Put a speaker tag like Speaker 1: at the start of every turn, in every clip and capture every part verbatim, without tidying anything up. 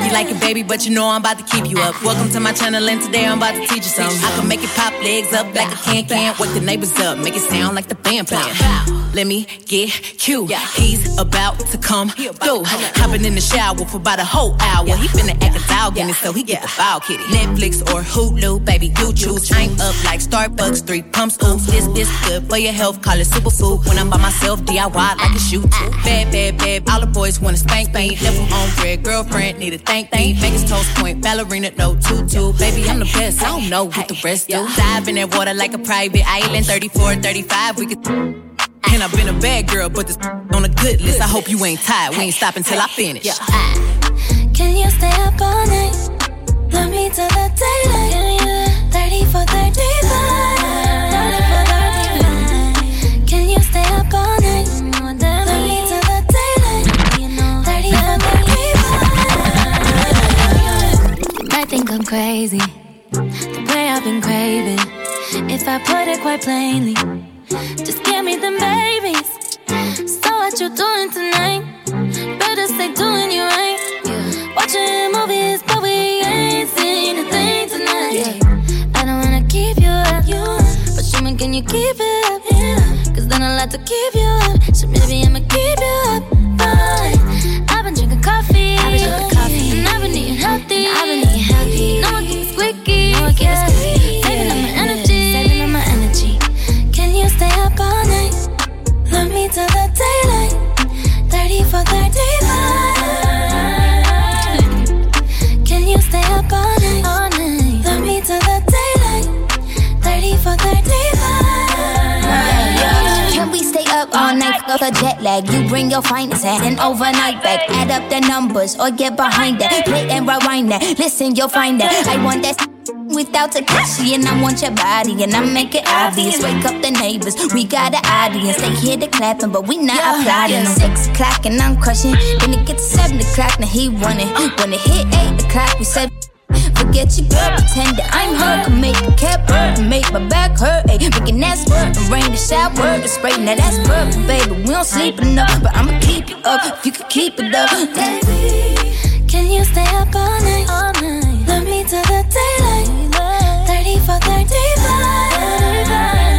Speaker 1: you like it, baby, but you know I'm about to keep you up. Welcome to my channel, and today I'm about to teach you something. I can make it pop legs up like a can-can. Wake the neighbors up, make it sound like the band playing. Let me get cute. He's about to come through. Hopping in the shower for about a whole hour. He finna act a dog in it, so he get the foul kitty. Netflix or Hulu, baby, you choose. I'm up like Starbucks, three pumps, ooh. This, this good for your health, call it superfood. When I'm by myself, D I Y like a shoe too. Bad, bad, bad, all the boys wanna spank me. Left him on red, girlfriend, need a thank me. Vegas toast point, ballerina, no tutu. Baby, I'm the best, I don't know what the rest do. Dive in that water like a private island. Thirty-four, thirty-five, we could. And I've been a bad girl, but this on a good list. I hope you ain't tired, we ain't stopping till I finish.
Speaker 2: Can you stay up all night? Love me till the daylight. thirty-four, thirty-five. Can you stay up all night? Love me till the daylight. thirty-four, thirty-five. You might think I'm crazy, the way I've been craving. If I put it quite plainly, just give me them babies. So what you doing tonight? Better stay doing you right. Watching movies, but we ain't seen a thing tonight. I don't wanna keep you up, but show me, can you keep it up? Cause then I'll have to keep you up. So maybe I'ma keep you up. Fine. I've been drinking coffee, I've been drinking coffee, and I've been eating healthy. I've been eating healthy. No one keeps squeaky. No one keeps squeaky. Saving up my energy, saving up my energy. Can you stay up all night? Love me till the daylight. thirty-four, thirty-five. Can you stay up all night? All night. Love me till the daylight. thirty-four, thirty-five.
Speaker 3: Can we stay up all night? Fuck the jet lag. You bring your finest hat and overnight back. Add up the numbers or get behind that. Play and rewind that. Listen, you'll find that. I want that without Takashi, and I want your body, and I make it obvious. Wake up the neighbors, we got an audience. They hear the clapping, but we not yeah, applauding. Yeah. Six o'clock and I'm crushing. Then it gets seven o'clock, now he running. When it hit eight o'clock, we said forget your girl, pretend that I'm her. Can make a cat burn, can make my back hurt. Ay, making that squirt, and rain the shower, the spray. Now that's perfect, baby. We don't sleep enough, but I'ma keep you up if you can keep it up.
Speaker 2: Baby, can you stay up all night? All night. Love me till the daylight. thirty-four, thirty-five.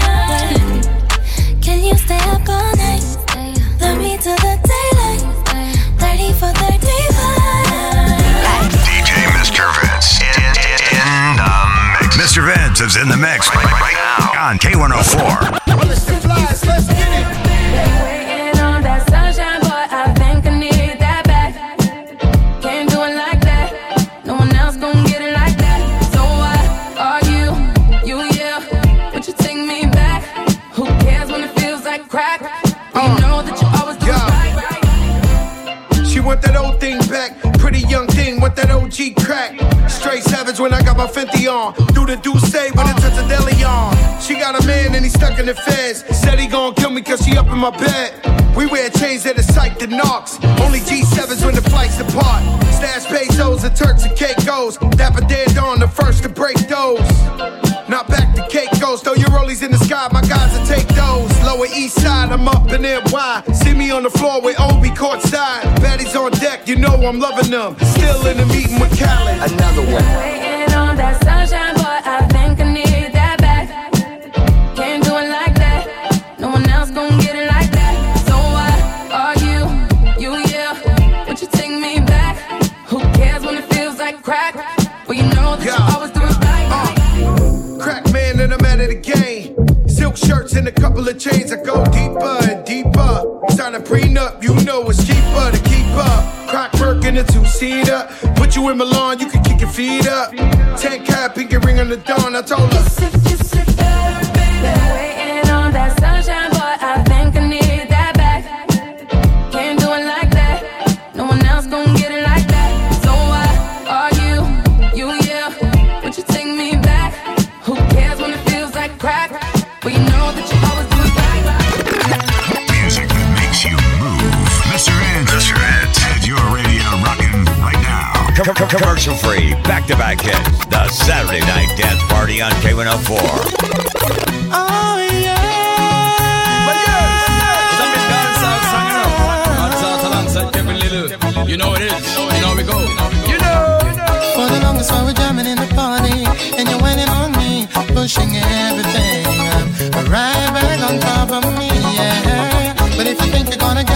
Speaker 2: Can you stay up all night? Love me till the daylight. thirty-four, thirty-five.
Speaker 4: D J Mister Vince in, in, in the mix. Mister Vince is in the mix right, right now on K one oh four.
Speaker 5: Let's get flies, let's get it.
Speaker 6: Waiting on that sunshine, boy, I think I need that back. Can't do it like that. No one else gon' get it like that. So what are you? You, yeah. Would you take me back? Who cares when it feels like crack? You uh, know that you always do yeah. right, right.
Speaker 5: She want that old thing back. Pretty young thing, want that O G crack. Straight savage when I got my Fenty on. Do the do say when it touch a deli on. She got a man and he stuck in the feds. Said he gon' kill me cause she up in my bed. We wear chains that are psyched to knocks. Only G sevens when the flights depart. Stash pesos and Turks and Caicos. Dapper dead on the first to break those. Not back to Caicos, throw your rollies in the sky, my guys will take those. Lower east side, I'm up in N Y. See me on the floor with Obi courtside. Baddies on deck, you know I'm loving them. Still in the meeting with Khaled. Another one.
Speaker 6: Waiting on that sunshine, boy, I think I need that back. Can't do it like that. No one else gon' get it like that. So what are you? You, yeah. Would you take me back? Who cares when it feels like crack? Well, you know that yeah. you always do it right. Uh,
Speaker 5: crack man and I'm out of the game. Silk shirts and a couple of chains. I go deeper and deeper. Sign a prenup, you know it's cheaper to keep up. Crack work in a two-seater. Put you in Milan, you can kick your feet up. Ten cap, pinky ring on the dawn. I told her.
Speaker 6: Been waiting on that sunshine, boy, I think I need that back. Can't do it like that. No one else gon' get it like that. So what are you? You, yeah. Would you take me back? Who cares when it feels like crack? Well, you know that you always do it right.
Speaker 4: Music that makes you move. Mister Ed. Mister Ed. And your radio rocking right now. Commercial free, back-to-back hits. The Saturday Night Dance Party on K one oh four.
Speaker 7: Oh, yeah. But yes, it's a big dance song, you know. Dance out alongside Kevin Little. You know it is. You know we go. You know.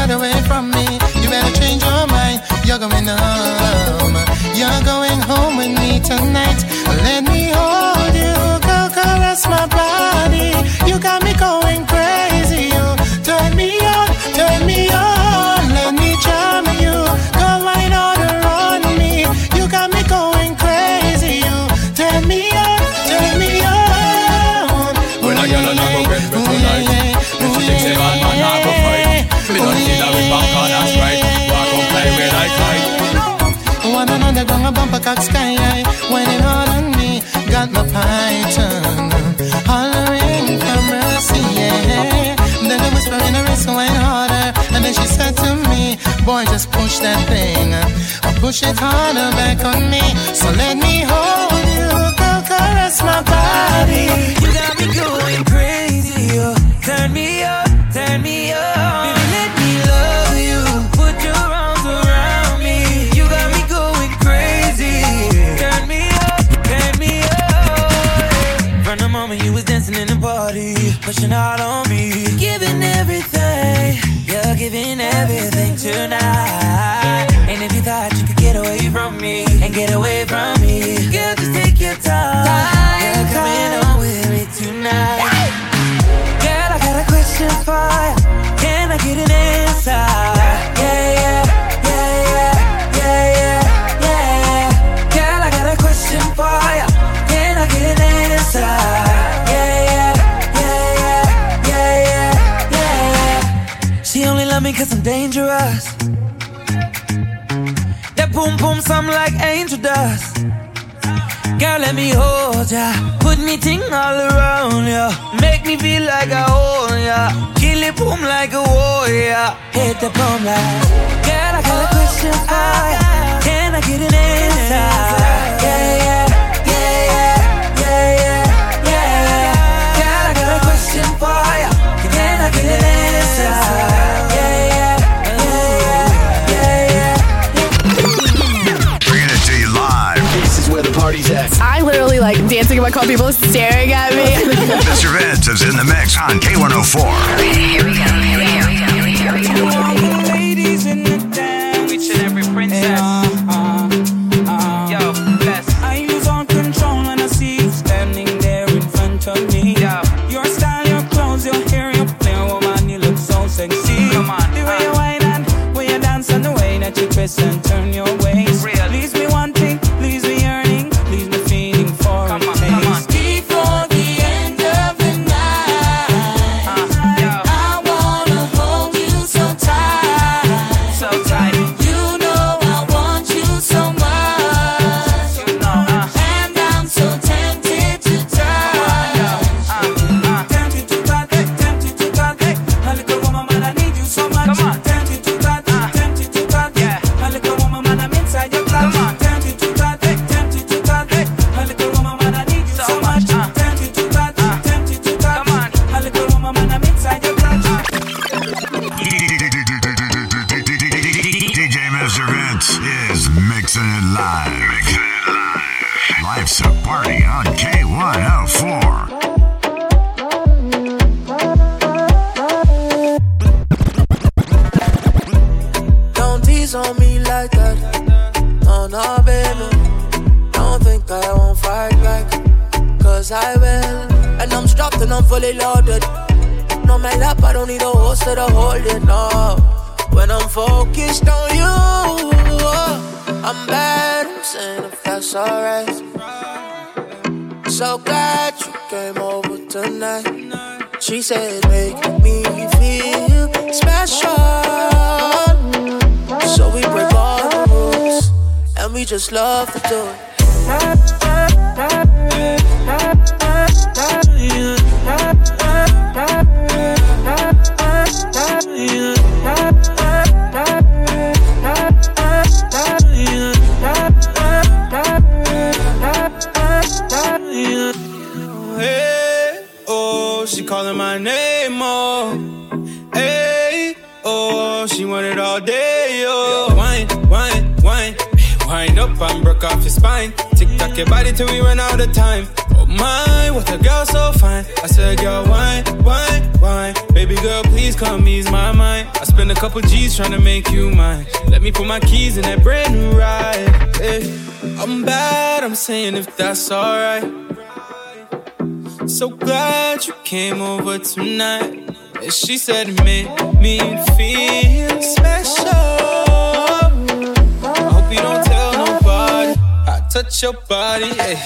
Speaker 7: got away from me. You better change your mind. You're going home. You're going home with me tonight. Let me hold you, go caress my body. You got me going crazy. You turn me on, turn me on. Let me charm you, go right order on me. You got me going crazy. You turn me on, turn me on.
Speaker 8: When I get on a go get me tonight, if she thinks say man man I go fight, me don't need that with back on and strike. Walk on play with I kite.
Speaker 7: One on the ground, a bumper cock sky high. When it all on me, got my python hollering for mercy, yeah. Then I whisper in her wrist, went harder. And then she said to me, boy, just push that thing, or push it harder back on me. So let me hold you, go caress my body.
Speaker 9: You got me going crazy, oh. Turn me up, turn me up. Baby, let me love you, put your arms around me. You got me going crazy. Turn me up, turn me up. From the moment you was dancing in the party, pushing out on me, giving everything. You're giving everything tonight. And if you thought you could get away from me and get away from me, girl, just take your time. You're coming on with me tonight. Girl, I got a question for you. Can I get an answer? Yeah, yeah, yeah, yeah, yeah, yeah, yeah. Girl, I got a question for you. Can I get an answer? Yeah, yeah, yeah, yeah, yeah, yeah, yeah. She only love me cause I'm dangerous. That boom boom sound like angel dust. Girl, let me hold ya, put me ting all around ya, make me feel like I own ya, kill it boom like a warrior, hit the boom like. Girl, I got a question for ya, can I get an answer? Yeah, yeah, yeah, yeah, yeah, yeah, yeah. Girl, I got a question for ya, can I get an answer? Yeah, yeah, yeah, yeah, yeah.
Speaker 4: Bringing it to you live.
Speaker 8: This is where the party's at.
Speaker 10: I literally like dancing in my car, people staring at me.
Speaker 4: Mister Vince is in the mix on K one oh four.
Speaker 11: Here we go, here we go, here we go, here we go.
Speaker 9: All the ladies in the dance, each and every princess. Uh, uh, uh, Yo, bless. I lose all control when I see you standing there in front of me. Yo. Your style, your clothes, your hair, your play, woman, you look so sexy. Come on, the way uh. you whine and way you dance and the way that you twist and turn your waist. Real. Leaves me wanting, leaves me yearning, leaves me feeling for come a on, taste. Come on. Before the end of the night, uh, I wanna hold you so tight, so tight. You know I want you so much, you know, uh, and I'm so tempted to touch. Uh, uh, tempted to touch, tempted to touch. A little woman, man, I need you so much. Come on. Tempted to touch, uh, tempted to touch. Yeah. A little woman, man, I'm inside your clutch. Come on. Tempted to touch, tempted to touch. A little woman, man, I need you so much. Tempted to touch, tempted to touch. Come on. A little woman, man, I'm inside your clutch.
Speaker 4: D J Mister Vince is mixing it live. Mixing it live. Life's a party on K one oh four.
Speaker 9: Don't tease on me like that. No, no, baby. Don't think I won't fight back, cause I will. And I'm strapped and I'm fully loaded. No man up, I don't need a holster to hold it, no. When I'm focused on you, I'm bad, I'm saying if that's alright. So glad you came over tonight. She said make me feel special. So we break all the rules, and we just love to do it.
Speaker 12: Hey, oh, she calling my name, oh. Hey, oh, she want it all day, oh. Wine, wine, wine, wind up and broke off your spine. Tick-tock your body till we run out of time. Oh my, what a girl so fine. I said, girl, wine, wine, wine. Baby girl, please come ease my mind. I spend a couple G's trying to make you mine. Let me put my keys in that brand new ride. Hey, I'm bad, I'm saying if that's alright. So glad you came over tonight. And she said it made me feel special. I hope you don't tell nobody I touch your body, hey.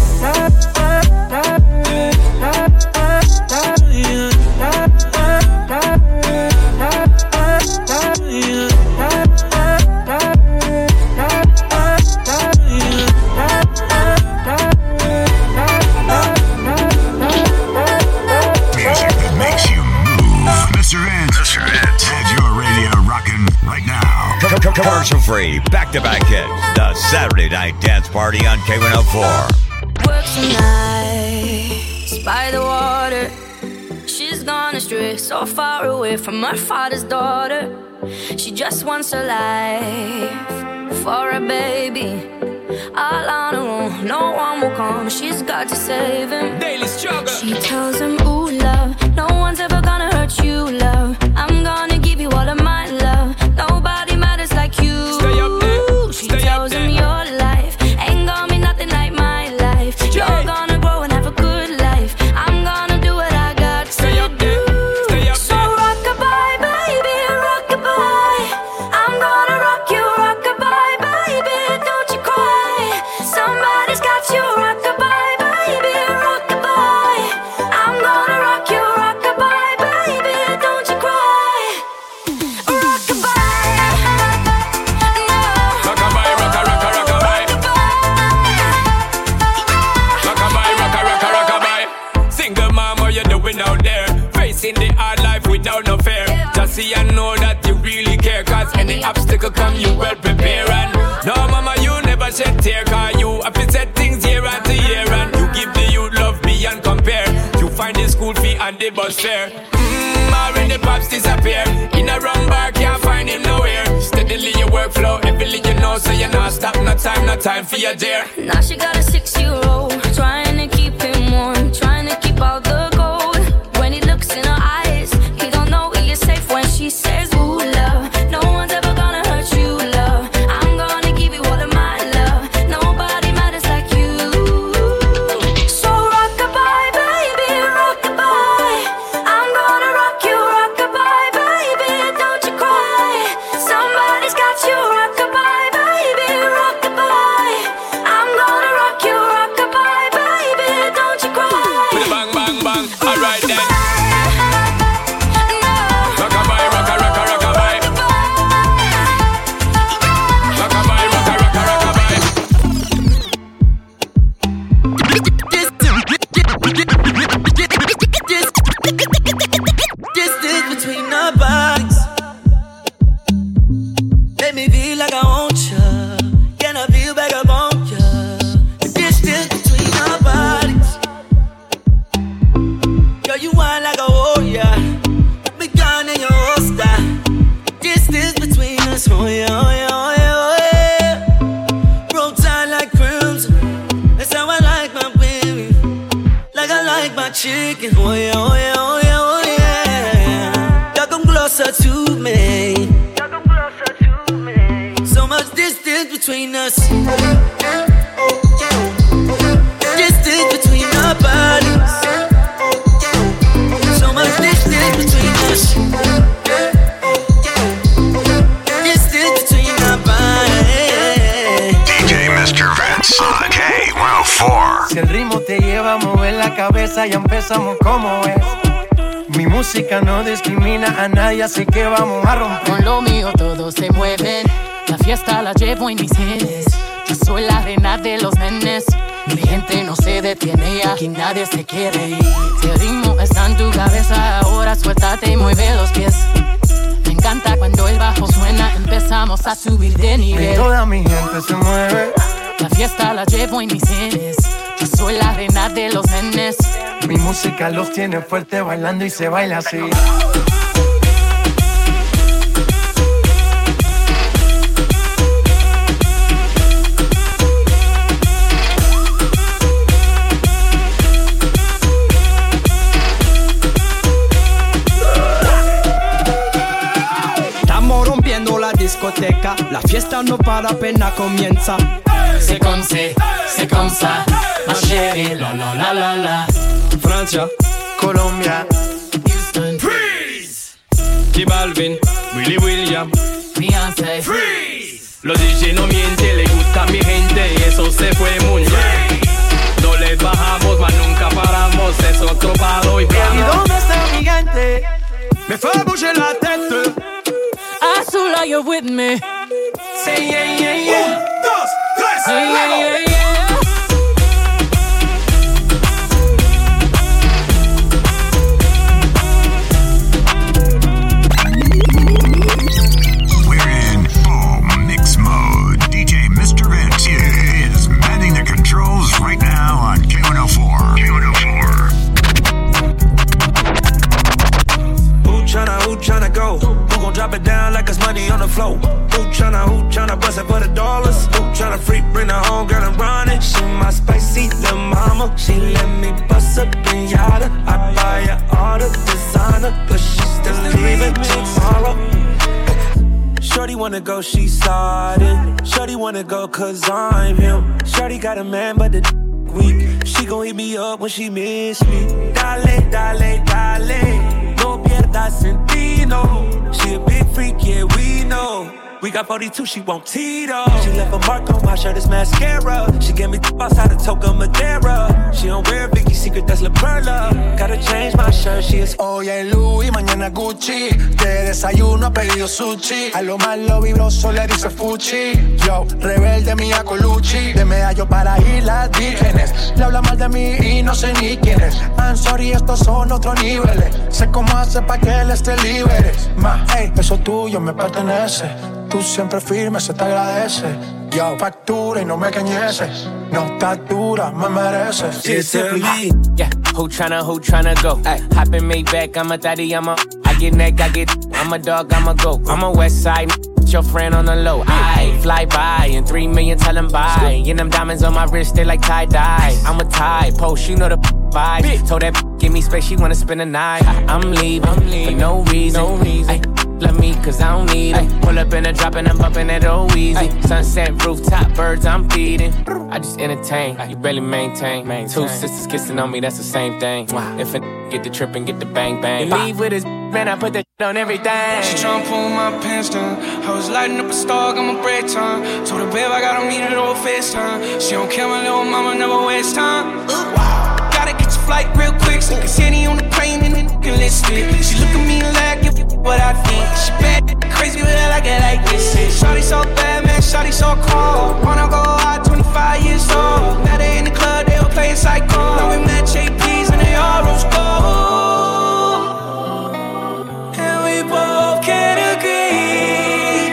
Speaker 4: Commercial free, back-to-back hits. The Saturday Night Dance Party on K one oh four.
Speaker 2: Work tonight by the water. She's gone astray, so far away from her father's daughter. She just wants her life for a baby. All on her own, no one will come. She's got to save him.
Speaker 12: Daily struggle.
Speaker 2: She tells him, ooh, love, no one's ever gonna hurt you, love. I'm gonna give you all of my love. Nobody matters like you.
Speaker 12: Stay up there.
Speaker 2: She
Speaker 12: Stay
Speaker 2: tells
Speaker 12: up
Speaker 2: him
Speaker 12: there.
Speaker 2: your life ain't gonna be nothing like my life. You're gonna grow and have a good life. I'm gonna do what I got to
Speaker 12: Stay up there. Stay up
Speaker 2: So
Speaker 12: there.
Speaker 2: rock-a-bye, baby, rock-a-bye. I'm gonna rock you, rock-a-bye, baby, don't you cry. Somebody's got you, rock-a-bye, baby, rock-a-bye. I'm gonna rock you, rock-a-bye, baby, don't you cry. Rock-a-bye, no.
Speaker 12: Rock-a-bye, rocka, rocka, rock-a-bye. Rock-a-bye, rocka, rocka, rock-a-bye. Single mom, what you doing out there? Facing the hard life without no fear. Just see and know that you really care. Cause any obstacle come, you well prepare. And no, mama, you never shed tear. Cause you have to set things year after year. And you give the youth love beyond compare. You find the school fee and the bus fare. Mmm, when the pops disappear. In a wrong bar, can't find him nowhere. Steadily your workflow, everything you know. So you not stop, no time, no time for your dear.
Speaker 2: Now she got a six-year-old, trying to keep him warm, trying to keep out the cold. When he looks in her eyes, he don't know he is safe when she says, ooh, love, no one's ever gonna hurt you, love. I'm gonna give you all of my love. Nobody matters like you. So rock-a-bye, baby, rock-a-bye. I'm gonna rock you, rock-a-bye, baby, don't you cry. Somebody's got you, rock-a-bye, baby, rock-a-bye. I'm gonna rock you, rock-a-bye, baby, don't you cry.
Speaker 12: With a bang, bang, bang. Alright then. Rock-a-bye, rocka, rocka, rock-a-bye. Rock-a-bye, rocka, rocka, rock-a-bye.
Speaker 13: Distance between our bodies make me feel like I want you. Can I feel back up on you? The distance between our bodies, girl, you whine like a warrior. Put me down in your holster. Distance between us, oh yeah, oh yeah, oh yeah, oh yeah. Roll tight like crimson. That's how I like my baby. Like I like my chicken. Oh yeah, oh yeah, oh yeah, oh yeah. Y'all come closer to me. So much distance between us. Distance between our bodies. So much distance between us. Distance between our bodies.
Speaker 4: D J mister Vince on K one oh four.
Speaker 14: Si el ritmo te lleva a mover la cabeza, ya empezamos como es. Mi música no discrimina a nadie, así que vamos a romper.
Speaker 15: Con lo mío todos se mueven. La fiesta la llevo en mis genes. Yo soy la reina de los nenes. Mi gente no se detiene y aquí nadie se quiere ir. Si el ritmo está en tu cabeza, ahora suéltate y mueve los pies. Me encanta cuando el bajo suena, empezamos a subir de nivel.
Speaker 14: Y toda mi gente se mueve.
Speaker 15: La fiesta la llevo en mis genes. Yo soy la reina de los nenes.
Speaker 14: Mi música los tiene fuerte bailando y se baila así.
Speaker 16: discoteca, la fiesta no para apenas comienza.
Speaker 15: C'est comme c'est, c'est comme ça, ma chérie, la la la la la.
Speaker 12: Francia,
Speaker 14: Colombia,
Speaker 15: Houston,
Speaker 12: Freeze. J Balvin, Willy William,
Speaker 15: Beyoncé,
Speaker 12: Freeze. Los D J no mienten, le gusta a mi gente y eso se fue muy bien. No les bajamos, mas nunca paramos, es otro palo y
Speaker 14: ¿y
Speaker 12: vamos.
Speaker 14: dónde está el gigante?
Speaker 12: Me fait bouger la tête.
Speaker 15: Azula, you're with me.
Speaker 12: Say yeah, yeah, yeah. Un, dos, tres,
Speaker 15: yeah, yeah, yeah, yeah.
Speaker 4: We're in full mix mode. D J Mister Vince is manning the controls right now on K one oh four. K one oh four.
Speaker 17: Who tryna, who tryna go? Who gon' drop it down like it's money on the floor? Who tryna, who tryna bust it for the dollars? Who tryna freak, bring her home, girl, and run it? She my spicy little mama. She let me bust up in yada. I buy her all the designer, but she still leaving tomorrow. Shorty wanna go, she sliding. Shorty wanna go cause I'm him. Shorty got a man, but the d- weak. She gon' hit me up when she miss me. Dale, dale, dale. No pierdas sentido. She a big freak, yeah, we know. We got forty-two, she want Tito. She left a mark on my shirt, it's mascara. She gave me outside of Toca Madera. She don't wear Vicky's Secret, that's La Perla. Gotta change my shirt, she is.
Speaker 14: Hoy es Louis, mañana Gucci. De desayuno ha pedido sushi. A lo malo vibroso le dice Fuchi. Yo, rebelde mía Colucci. De medallo para Islas Vírgenes. Le habla mal de mí y no sé ni quién es. I'm sorry, estos son otros niveles. Sé cómo hace pa' que él esté libre. Ma, hey, eso tuyo me pertenece. Tú siempre firme, se te agradece. Yo, factura y no me cañeces. No estás dura, me mereces.
Speaker 18: Yeah, who tryna, who tryna go? Ay, hop in Maybach, I'm a daddy, I'm a. I get neck, I get. I'm a dog, I'm a go. I'm a West Side, your friend on the low. I fly by and three million tell him bye. And them diamonds on my wrist, they like tie dye. I'm a tie post, you know the vibe. Told that give me space, she wanna spend the night. I'm leaving, I'm leaving for no reason. No reason. Ay, love me cause I don't need it. Pull up in a drop and I'm bumping it all easy. Sunset rooftop birds I'm feeding. I just entertain, you barely maintain. Two sisters kissing on me, that's the same thing. If a get the trip and get the bang bang. You leave with his man, I put that on everything.
Speaker 19: She tryna pull my pants down. I was lighting up a star, got my break time. Told her babe I got on need it over FaceTime. She don't care, my little mama never waste time. Wow. Gotta get your flight real quick, so can Sandy on the plane and then can list it. She look at me like what I think. She bad, crazy, but I like it like this. Shawty so bad, man, shawty so cold. Wanna go out, twenty-five years old. Now they in the club, they all playing psycho. Now we met J P's and they all rose gold. And we both can agree.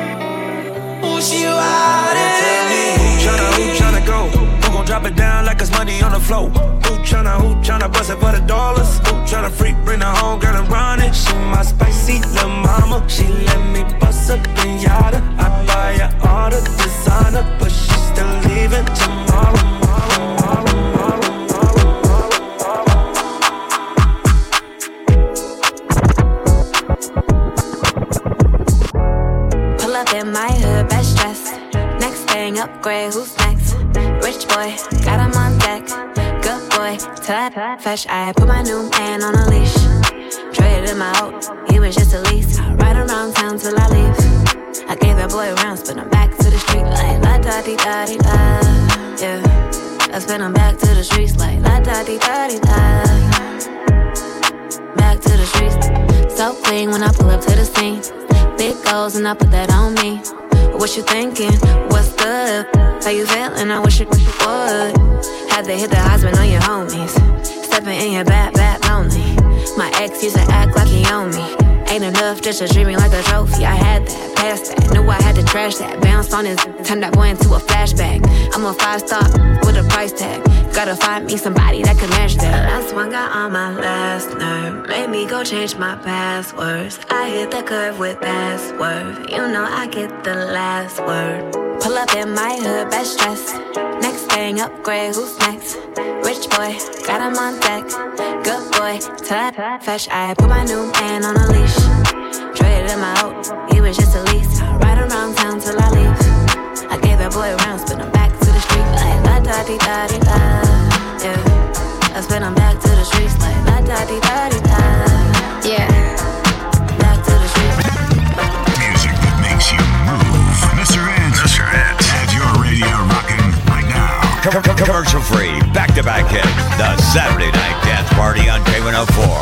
Speaker 19: Who she riding?
Speaker 17: Who tryna, who tryna go? Who gon' drop it down like it's money on the floor? Who tryna, who tryna bust it for the dollars? Who tryna freak, bring her home, girl, and run it? She my spicy little mama. She let me bust up in yada. I buy her all the designer, but she still leaving tomorrow. tomorrow, tomorrow,
Speaker 2: tomorrow. Pull up in my hood, best dressed. Next thing, upgrade, who's next? Rich boy, got him on deck. Good boy, till I fresh eye. Put my new man on a leash. Traded him out, he was just a lease. I ride around town till I leave. I gave that boy rounds, but I'm back to the street like la da di da di da. Yeah, I spin him back to the streets like la da di da di da. Back to the streets, so clean when I pull up to the scene. Big goals and I put that on me. What you thinking? What's good? How you feeling? I wish you would. Had to hit the husband on your homies. Stepping in your bad, bad lonely. My ex used to act like he owned me. Ain't enough just to treat me like a trophy. I had that, passed that, knew I had to trash that. Bounced on his, turned that boy into a flashback. I'm a five star with a price tag. Gotta find me somebody that can match that. The last one got on my last nerve. Made me go change my passwords. I hit the curve with password. You know I get the last word. Pull up in my hood, best dressed. Next thing, upgrade, who's next? Rich boy, got him on deck. Good boy, till I fresh eye. Put my new man on a leash. Traded it in my hope. He was just a lease. Ride around town till I leave. I gave that boy a round, spin him back to the street like la da di da di da. Yeah, I spin him back to the streets like la da di da di da. Yeah, back to the streets.
Speaker 4: Music that makes you move. Mister Ant, Mister Ant, have your radio rocking right now. Commercial free, back to back hits. The Saturday Night Dance Party on K one oh four.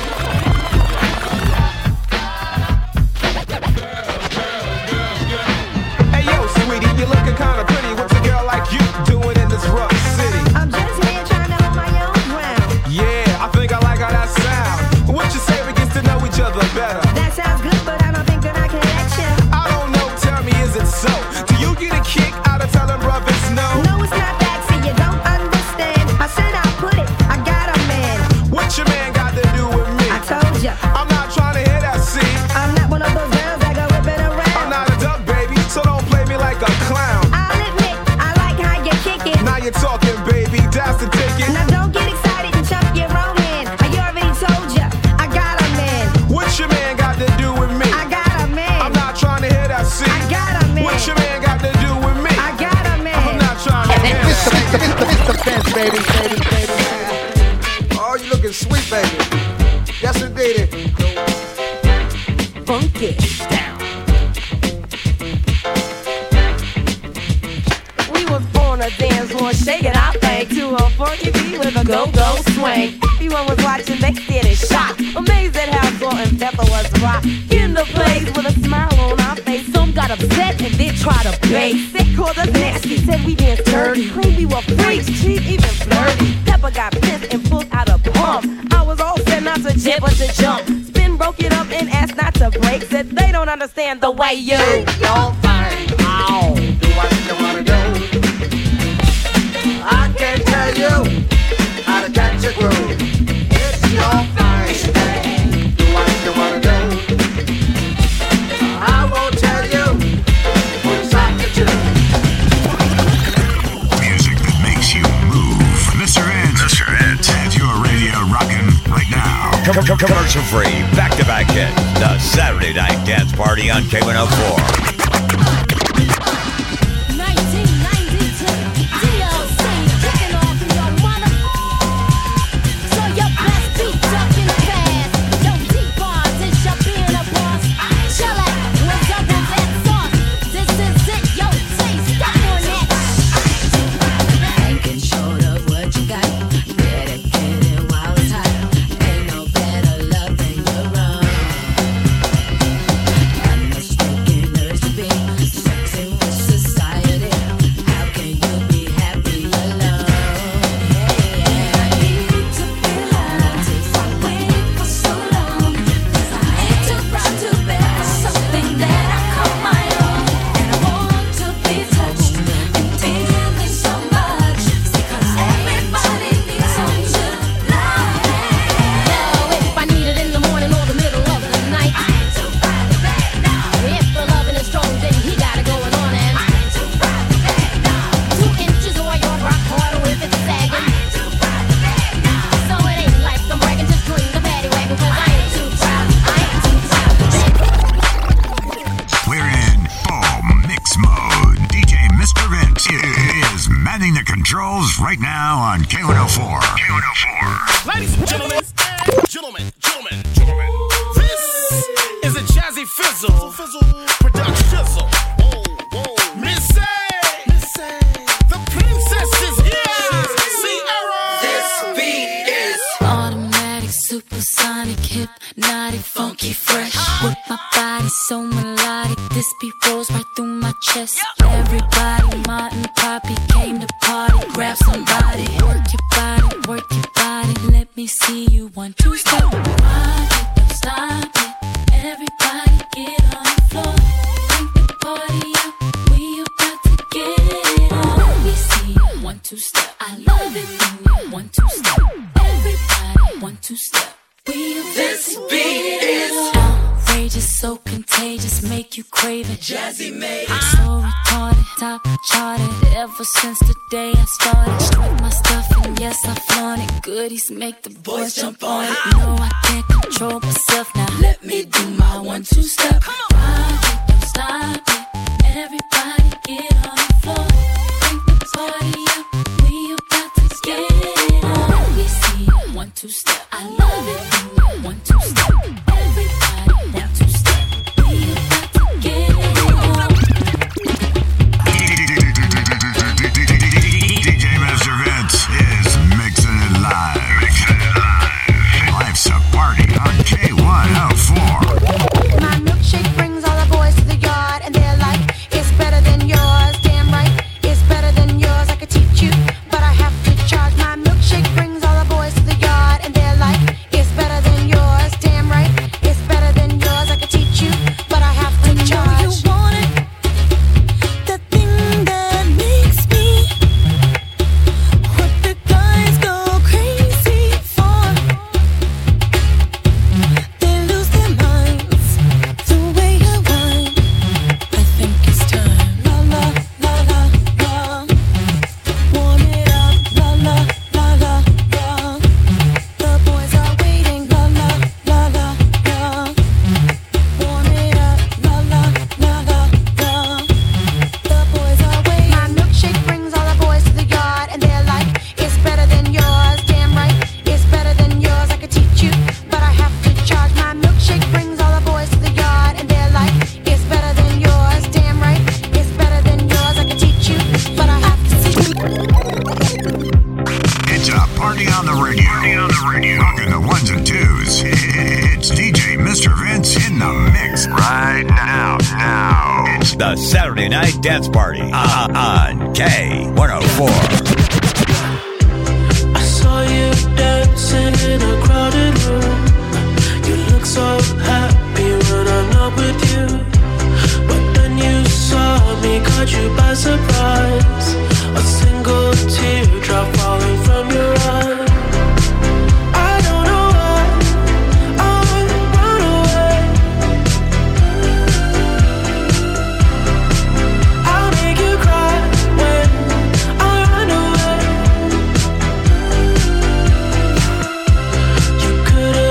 Speaker 20: You're looking kinda pretty. What's a girl like you doing in this rough city?
Speaker 21: I'm just here trying to hold my own ground.
Speaker 20: Yeah, I think I like how that sounds. What you say we get to know each other better?
Speaker 21: That sounds good, but I don't think that I can let you.
Speaker 20: I don't know, tell me, is it so? Do you get a kick out of telling brothers no?
Speaker 21: No, it's not that, see, you don't understand. I said I'll put it, I got a man.
Speaker 20: What your man got to do with me?
Speaker 21: I told ya.
Speaker 20: I'm not trying to hear that, see?
Speaker 21: I'm not one of those girls that go whipping around.
Speaker 20: I'm not a duck, baby, so don't play me like a clown.
Speaker 21: I'll admit, I like how you kick it.
Speaker 20: Now you're talking, baby, that's the ticket.
Speaker 21: Now don't get excited and chunk your own hand. I already told ya, I got a man.
Speaker 20: What your man got to do with me?
Speaker 21: I got a man.
Speaker 20: I'm not trying to hear that, see?
Speaker 21: I got a man.
Speaker 20: What your man got to do with me?
Speaker 21: I got a man.
Speaker 20: I'm not trying to hear that.
Speaker 22: It's the fence, baby, baby, baby.
Speaker 23: Oh, you looking sweet, baby. Yes, indeed.
Speaker 21: Funky.
Speaker 24: We was on a dance floor, shaking our thing to a funky beat with a go-go swing. Everyone was watching, they did it shocked, amazed at how Salt and Pepper was rock. In the place with a smile on our face, some got upset and then tried to base. They called us nasty, said we danced dirty, claimed we were freaks, cheap, even flirty. Pepper got pissed and pulled out a pump. I was all set not to jet but to jump. Spin broke it up and asked not to break. Said they don't understand the way you don't find out.
Speaker 23: Do what you wanna do. I can't tell you how to catch a groove. It's your thing. Do what you wanna do. I won't tell you what's I can do.
Speaker 4: Music that makes you move. Mister Ant, Mister Ant, have your radio rocking right now. Commercial free, back to back hit. The Saturday Night Dance Party on K one oh four. Right now on K one oh four. K one oh four.
Speaker 25: Ladies and gentlemen, gentlemen, gentlemen, gentlemen. This is a Jazzy Fizzle production. Shizzle. Missy, Missy, the princess is here. Sierra.
Speaker 2: This beat is automatic, supersonic, hypnotic, funky, fresh. With my body so melodic, this beat rolls right through my chest. Everybody, Martin, Poppy came to party. Grab somebody, work your body, work your body. Let me see you one, two, step. Rock it, don't stop it. Everybody get on the floor. Bring the party up, we about to get it on. Let me see you one, two, step. I love it when you one, two, step. Everybody one, two, step. We about
Speaker 24: This
Speaker 2: to
Speaker 24: beat
Speaker 2: get it
Speaker 24: is
Speaker 2: on. Outrageous, so contagious, make you crave it.
Speaker 13: Jazzy made it.
Speaker 2: So retarded, top charted. Ever since the day I started, strip my stuff and yes I flaunt it. Goodies make the boys jump on it. No, I can't control myself now.
Speaker 13: Let me do my one-two step.
Speaker 2: Rock it, don't stop it. Everybody get on the floor. Bring the party up. We about to get it on. Let me see you one-two step. I love it when you one-two step. Everybody one-two step. We about to get it on.
Speaker 4: D J Mister Vince is mixing it live. Mixing it live. Life's a party on K one oh four.
Speaker 21: My milkshake brings all the boys to the yard, and they're like, it's better than yours. Damn right, it's better than yours. I could teach you, but I have to charge. My milkshake brings all the boys to the yard, and they're like, it's better than yours. Damn right, it's better than yours. I could teach you, but I have to charge. I know you want it, the thing that makes me what the guys go crazy for. They lose their minds the way I whine. I think it's time. La la la la la. Warm it up. La la la la la. The boys are waiting. La la la la la. Warm it up. La la la la la. The boys are waiting. My milkshake brings all the boys to the yard, and they're like, it's better than yours. Damn right, it's better than yours. I could teach you, but I have to charge. My milkshake brings all the boys to the yard, and they're like, it's better than yours. Damn right, it's better than yours. I could teach you, but I have to teach you.
Speaker 4: It's a party on the radio. Party on the radio. Rocking the ones and twos. It's D J Mister Vince in the mix right now. Now it's the Saturday Night Dance Party uh, on K one oh four.
Speaker 1: I saw you dancing in a crowded room. You look so happy when I'm not with you. But then you saw me, caught you by surprise. A single teardrop falling from your eye. I don't know why I run away. I'll make you cry when I run away. You could've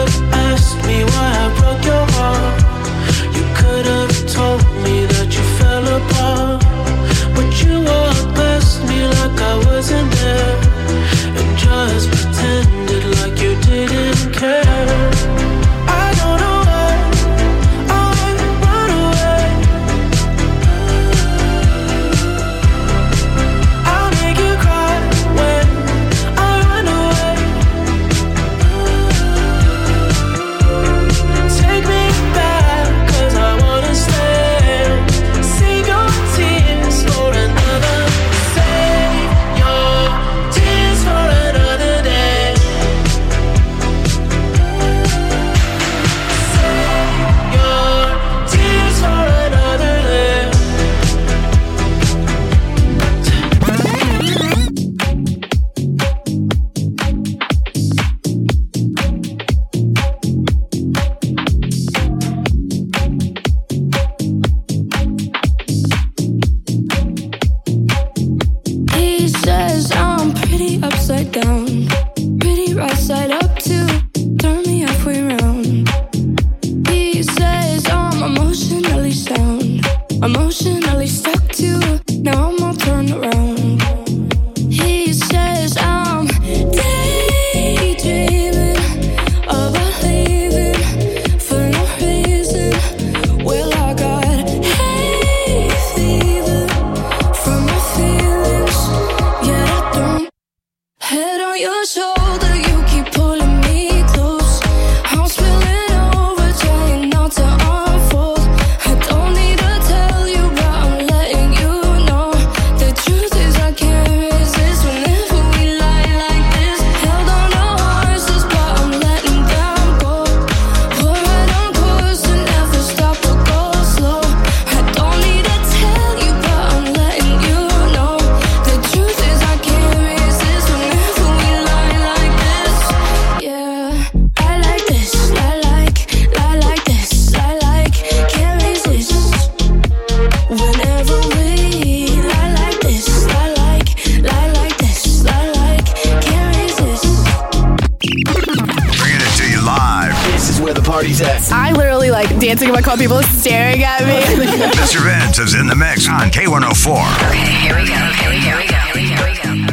Speaker 3: is where the party's at.
Speaker 10: I literally like dancing in my car, people staring at me.
Speaker 4: Mister Vince is in the mix on K one oh four.
Speaker 11: Okay, here we go. Here we go. Here we go. Here we go. Here we go.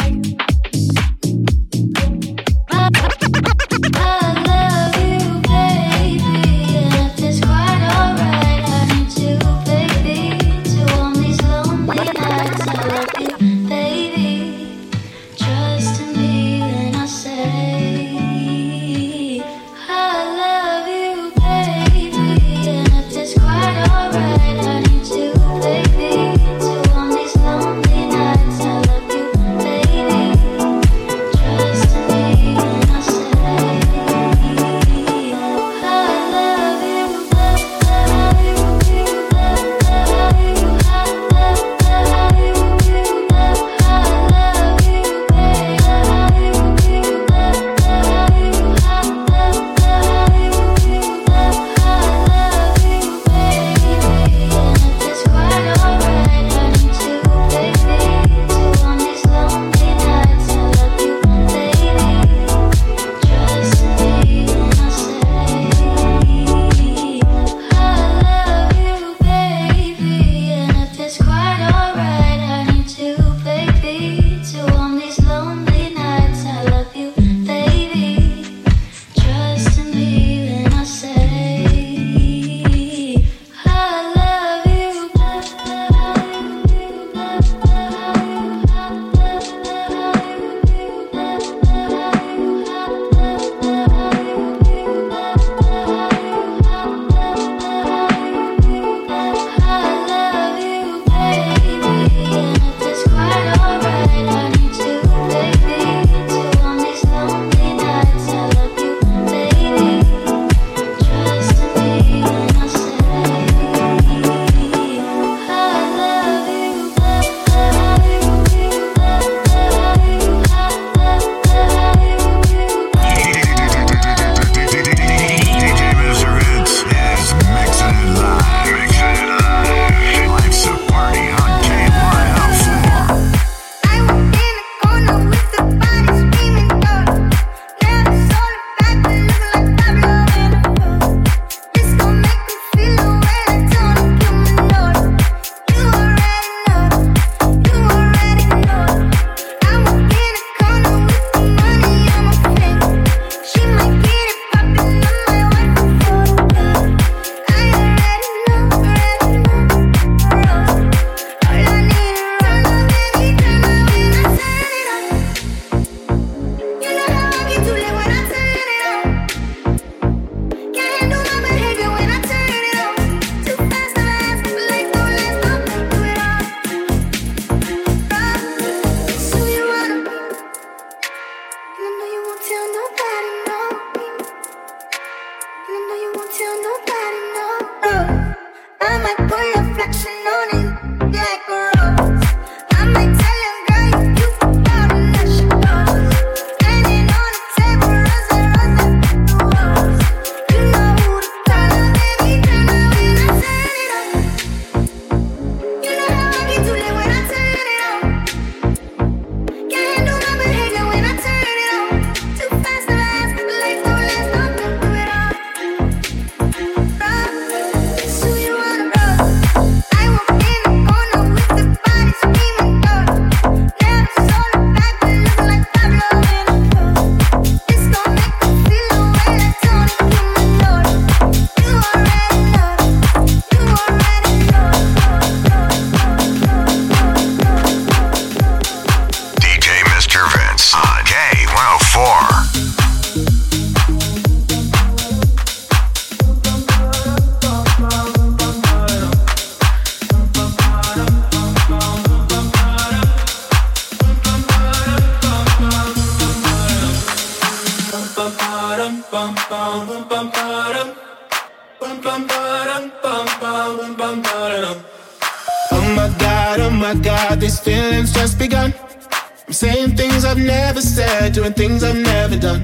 Speaker 25: Oh my God, oh my God, these feelings just begun. I'm saying things I've never said, doing things I've never done.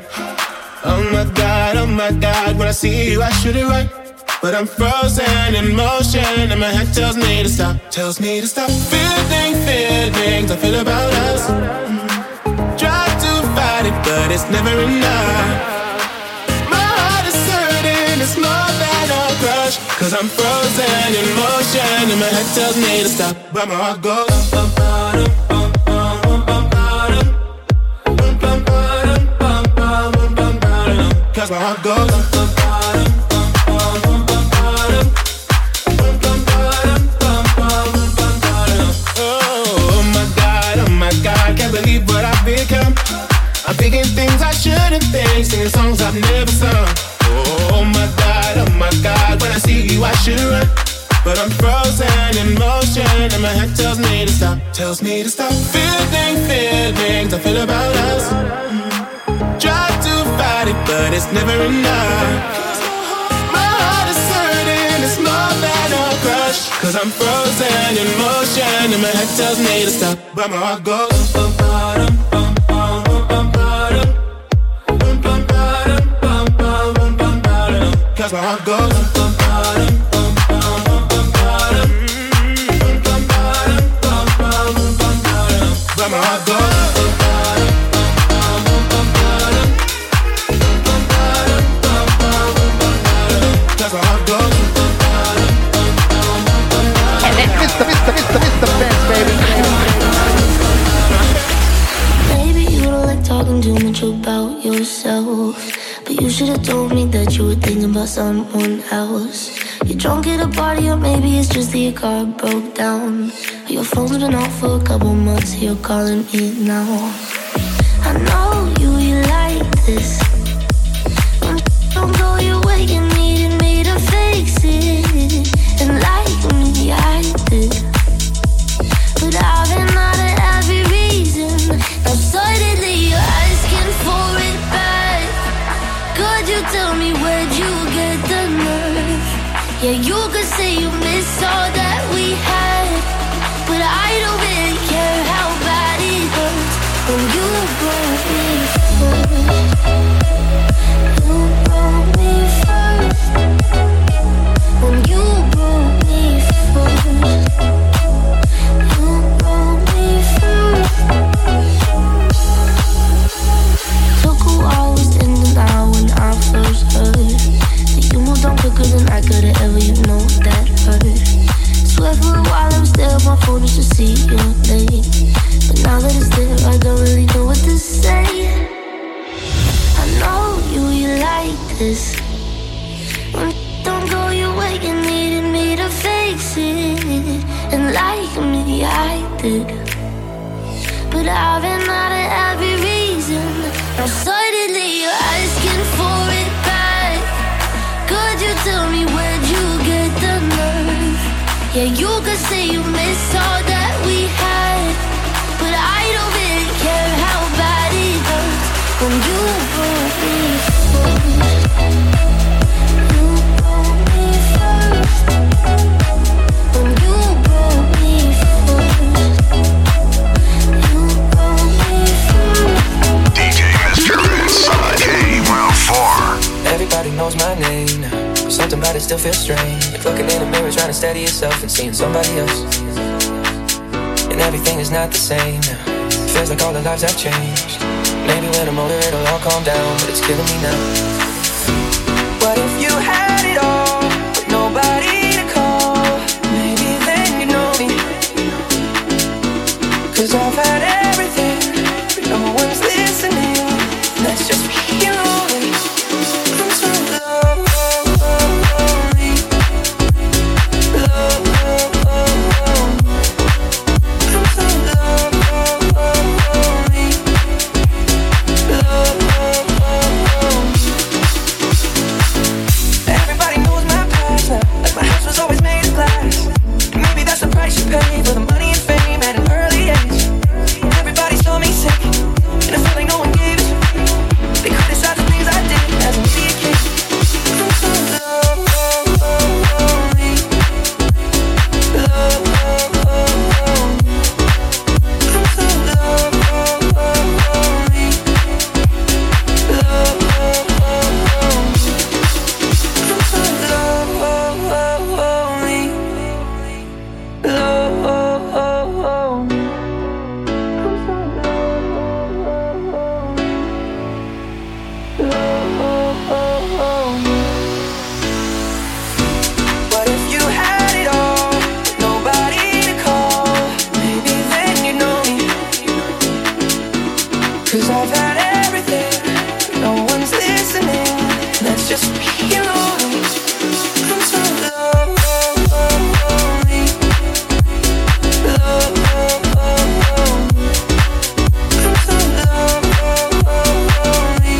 Speaker 25: Oh my God, oh my God, when I see you I should it right, but I'm frozen in motion and my head tells me to stop, tells me to stop. Feeling, feelings I feel about us. Try to fight it, but it's never enough. My heart is hurting. Cause I'm frozen in motion and my head tells me to stop, but my heart goes bum, bum, bum, bum, bum, bum, bum, bum, bum, bum, bum, bum, bum, cause my heart goes bum, bum, bum, bum, bum, bum, bum, oh my God, oh my God, can't believe what I've become. I'm thinking things I shouldn't think, singing songs I've never sung. Oh my God, oh my God, when I see you I should run, but I'm frozen in motion and my head tells me to stop, tells me to stop. Feeling feelings I feel about us. Try to fight it, but it's never enough. My heart is hurting, it's more than a crush. Cause I'm frozen in motion and my head tells me to stop, but my heart goes bum, bum, bum, bum, bum, bum, bum, bum, bum, bum, bum, bum, cause my heart goes bum, bum, bum, bum, bum, bum, bum, bum, bum, but my heart goes bum, bum, bum, bum, cause my heart goes.
Speaker 22: It's the, it's the, it's the, it's the Benz, baby.
Speaker 2: Maybe you don't like talking too much about yourself, but you should have told me that you were thinking about someone else. You're drunk at a party, or maybe it's just that your car broke down. Your phone's been off for a couple months, you're calling me now. I know you, you like this. When don't go your way, you needed me to fix it. And like me, I did. But I've been out of every reason. Now suddenly you're asking for it back. Could you tell me where'd you get the nerve? Yeah, you could say you miss all that we had, but I don't really care how bad it hurts when you broke me first. You broke me first. When you broke me first. You broke me first. Took a while, was in and out when I first heard that you moved on quicker than I could've ever, you know that hurt. Swear for a while I was there on my phone just to see your name, but now that it's there I don't really know what to say. I know you, you like this. When don't go your way, you needed me to fix it. And like me, I did. But I've been out of every reason. Now suddenly you're asking for it back. Could you tell me where'd you get the nerve? Yeah, you could say you miss all that we had, but I don't really care how bad it hurts when you broke me first. You broke me first. When you broke me first. You broke me first.
Speaker 4: D J Mister Inside K one oh four.
Speaker 3: Everybody knows my name now. Something about it still feels strange. You're looking in the mirror trying to steady yourself and seeing somebody else, and everything is not the same now. It feels like all the lives have changed. Maybe when I'm older it'll all calm down, but it's killing me now. What if you had it all, but nobody to call? Maybe then you know me. Cause I've had everything, but no one's listening. That's just you. I'm so lonely.
Speaker 1: You know I'm so lonely. Lonely. I'm so lonely.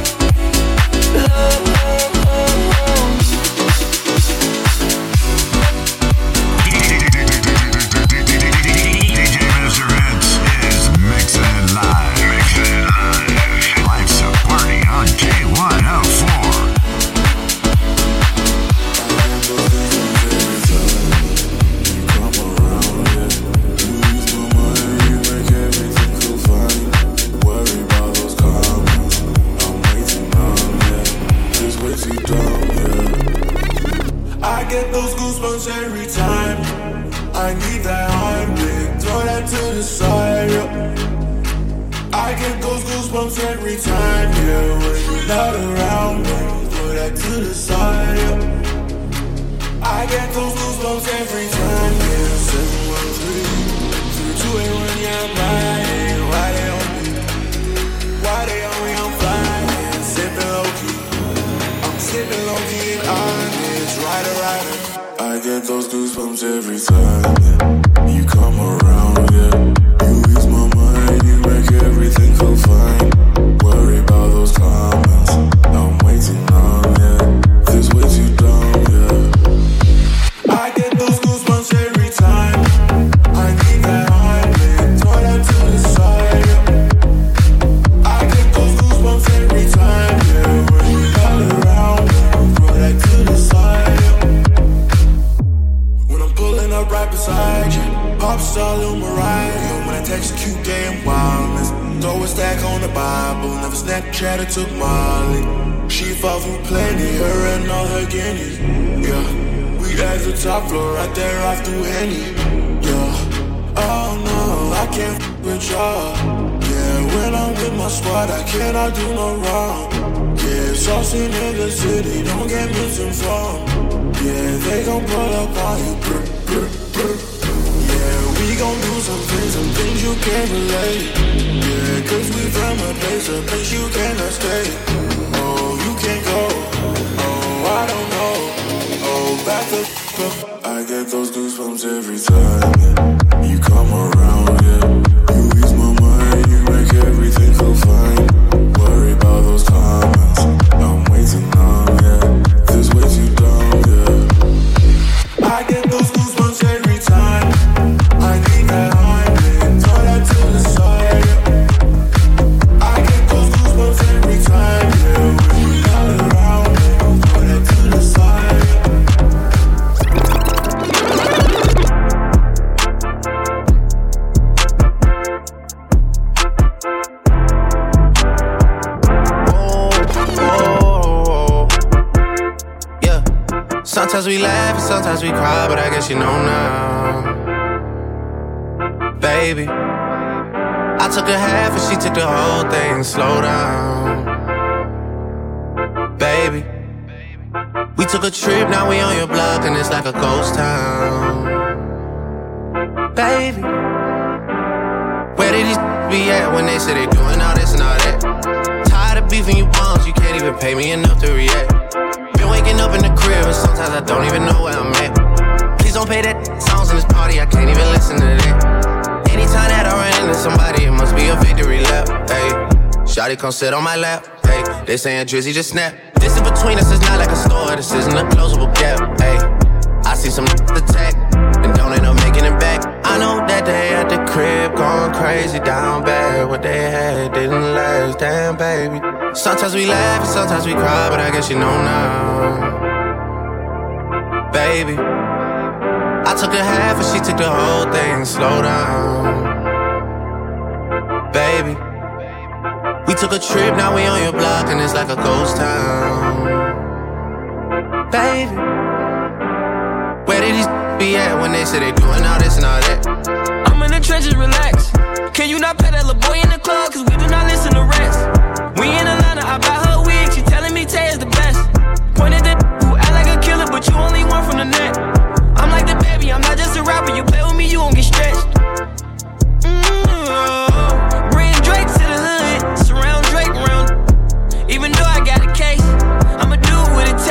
Speaker 25: I get those goosebumps every time. I need that Heimlich, throw that to the side. Yeah. I get those goosebumps every time, yeah. When you're not around, yeah. Throw that to the side. Yeah. I get those goosebumps every time, yeah. seven one three, three two eight one, yeah, I'm riding. Why they on me? Why they on me? I'm flying, sipping low key. I'm sipping low key and honest, rider, rider. I get those goosebumps every time, yeah. You come around, yeah. You ease my mind, you make everything feel fine. Worry about those comments, I'm waiting on, yeah. This way too dumb, yeah. I get those goosebumps every time. I need that Heimlich, throw that to the side, yeah. I get those goosebumps every time, yeah. When you're not around, throw that to the side, yeah. When I'm pulling up right beside you, pop star Lil Mariah. When I text you, cute game wildness. Throw a stack on the Bible, never Snapchat or took Molly. She fought for plenty, her and all her guineas. Yeah, we at the top floor, right there off through Henny. Yeah, oh no, I can't f with y'all. Yeah, when I'm with my squad, I cannot do no wrong. Yeah, saucy in the city, don't get misinformed. Yeah, they gon' pull up on you. Brr, brr, brr. Yeah, we gon' do some things, some things you can't relate. Yeah, cause we from a place, a place you cannot stay. Oh, you can't go. Oh, I don't know. Oh, back the f up. I get those goosebumps every time, yeah. You come around, yeah. You ease my mind, you make everything feel fine. Worry about those comments, I'm waiting on, yeah. This way too dumb, yeah. I get those goosebumps every time. I need that Heimlich, throw that to the side, yeah. I get those goosebumps every time, yeah. When you're not around, throw that to the side, yeah.
Speaker 5: Sometimes we laugh and sometimes we cry, but I guess you know now. Baby, I took a half and she took the whole thing. Slow down. Baby, we took a trip, now we on your block and it's like a ghost town. Baby, where did these be at when they say they doing all this and all that? Tired of beefing you bums, you can't even pay me enough to react. Been waking up in the crib and sometimes I don't even know where I'm at. Please don't pay that songs in this party, I can't even listen to that. Anytime that I run into somebody, it must be a victory lap. Hey, shawty come sit on my lap. Hey, they saying Drizzy just snap. This in between us is not like a store, this isn't a closable gap. Hey, I see some attack and don't end up making it back. I know that they at the crib going crazy down bad. What they had didn't last, damn baby. Sometimes we laugh and sometimes we cry, but I guess you know now. Baby, I took a half and she took the whole thing. Slow down. Baby, we took a trip, now we on your block and it's like a ghost town. Baby, where did these be at when they say they doing all this and all that?
Speaker 19: I'm in the trenches, relax. Can you not pay that little boy in the club? Cause we do not listen to rest. We in Atlanta, I buy her wig. She telling me Tay is the best. Pointed the who act like a killer, but you only one from the net. I'm like the baby, I'm not just a rapper. You play with me, you won't get stretched. Mm-hmm. Bring Drake to the hood, surround Drake around. Even though I got a case, I'ma do what it takes.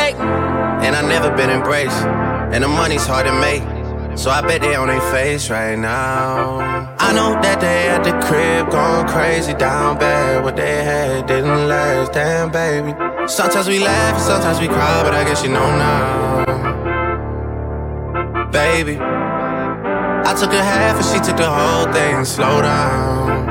Speaker 5: never been embraced. And the money's hard to make, so I bet they on their face right now. I know that they at the crib going crazy down bad. What they had didn't last, damn baby. Sometimes we laugh and sometimes we cry, but I guess you know now. Baby, I took a half and she took the whole thing. Slow down,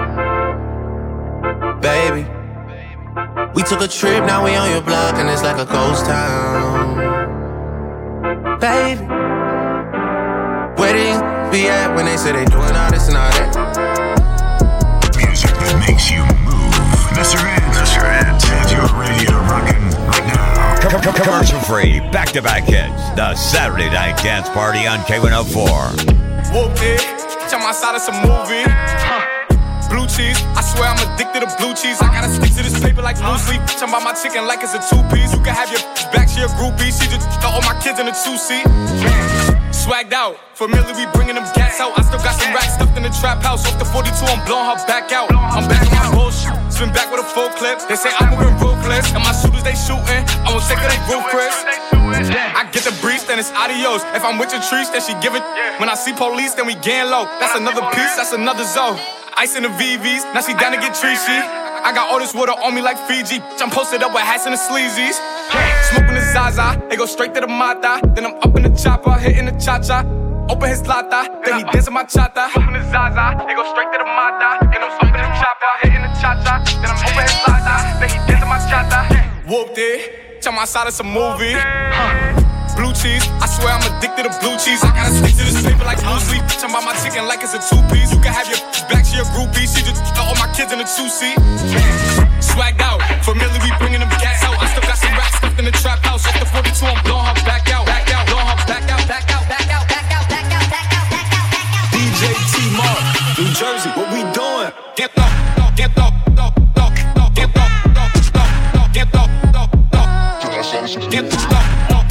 Speaker 5: baby. We took a trip, now we on your block and it's like a ghost town. Baby, where these be at when they say they doing all this and all that?
Speaker 4: Music that makes you move. Mister Ed, Mister Ed, have your radio rocking right now. Commercial free, back-to-back hits. The Saturday Night Dance Party on K one oh four.
Speaker 19: Whoop it, jump outside of some movie. Huh. Blue cheese, I swear I'm addicted to blue cheese. I gotta stick to this paper like blue sleep. Jump about my chicken like it's a two-piece. You can have your back, she a groupie. She just got all my kids in a two-seat. Swagged out, familiar, we bringing them gas out. I still got some racks stuffed in the trap house. Off the forty-two, I'm blowing her back out. I'm back in my bullshit, spin back with a full clip. They say I'm moving ruthless, and my shooters they shooting. I won't take her, they roof, Chris. I get the breeze, then it's adios. If I'm with your trees, then she give it. When I see police, then we gang low. That's another piece, that's another zone. Ice in the V Vs, now she down to get treachy. I got all this water on me like Fiji. I'm posted up with hats and the sleazies. Smoking the Zaza, they go straight to the Mata. Then I'm up in the chopper, hitting the cha-cha. Open his lata, then he dancing my chata. Smoking the Zaza, they go straight to the Mata. Then I'm up in the chopper, hitting the cha-cha. Then I'm open his lata, then he dancing my chata. Whooped it, jump outside of some movie. Blue cheese, I swear I'm addicted to blue cheese. I gotta stick to this paper like blue sleep. Jump about my chicken like it's a two-piece. You can have your back, she a groupie. She just got all my kids in a two-seat. Swagged out, familiar, we bringing them gas out. I still got some racks stuffed in the trap house. Off the forty-two, I'm blowing her back out. Back out, blowing her back out, back out, back out, back out, back out, back out, back out, back out. D J T-Mark, New Jersey, what we doing? Get up, get up, get up, get up, get up, get up, get up, get up.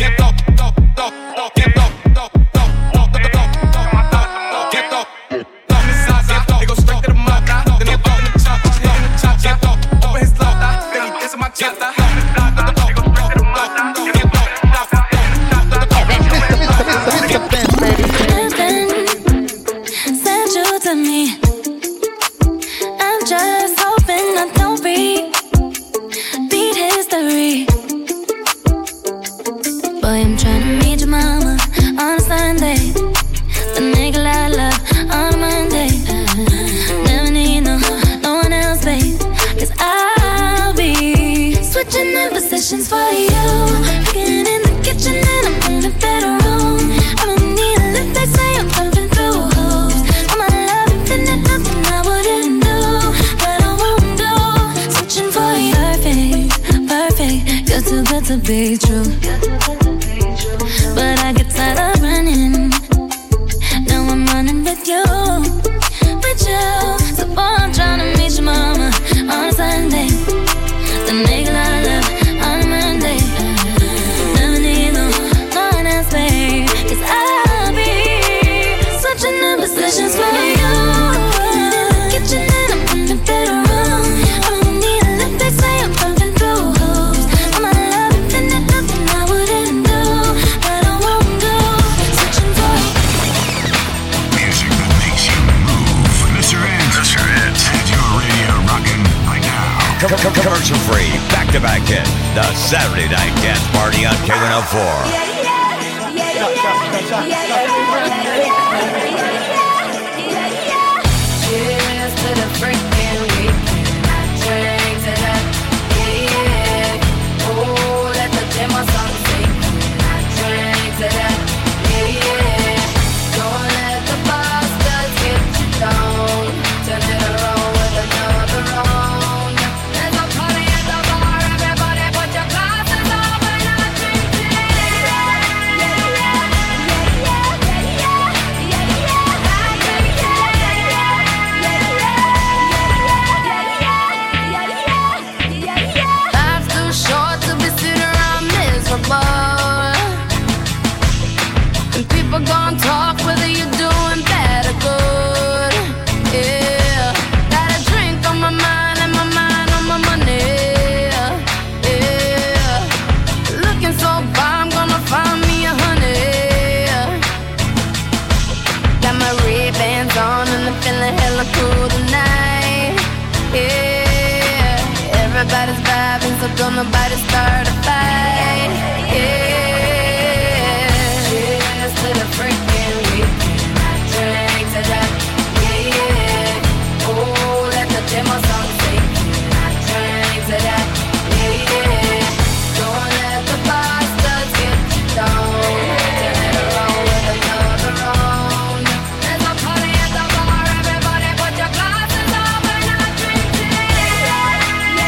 Speaker 2: Positions for you, getting in the kitchen and I'm in the bedroom. I don't need a lift, they say I'm pumping through holes. I'm a love infinite, nothing I wouldn't do, but I won't do. Switching for you, perfect, perfect. You're too good to be true, but I get tired of running. Now I'm running with you, with you. So boy, I'm trying to meet your mama on a Sunday, then make a lot of love. Never need no, no one else, babe. Cause I'll be switching the positions for you. In the kitchen and I'm in the bedroom. I don't need a lift, they say I'm pumping through holes. I'm a love infinite, nothing I wouldn't do, but I won't do. Switching for you.
Speaker 4: Music that makes you move. Mister Ed, Mister Ed, have your radio rocking right now. Commercial free, back-to-back hit. The Saturday Night Dance Party on K one oh four.
Speaker 21: Cheers to the freaking weekend. Drink to that, yeah, yeah. Oh, let the demo song sing. Drink to that, yeah, yeah. Don't let the bastards get you down. Turn it around with another round. There's a party at the bar, everybody put your glasses up and I drink to it. Yeah, yeah, yeah, yeah, yeah, yeah, yeah, yeah.
Speaker 2: so don't nobody start a fight. Yeah. Cheers to the freaking weekend. Drink to that. Yeah, yeah. Oh, let the demo song sing. Drink to that. Yeah, yeah. Don't let the bastards get you down. Turn it around with another round. There's a party at the bar. Everybody put your glasses up and I drink to it.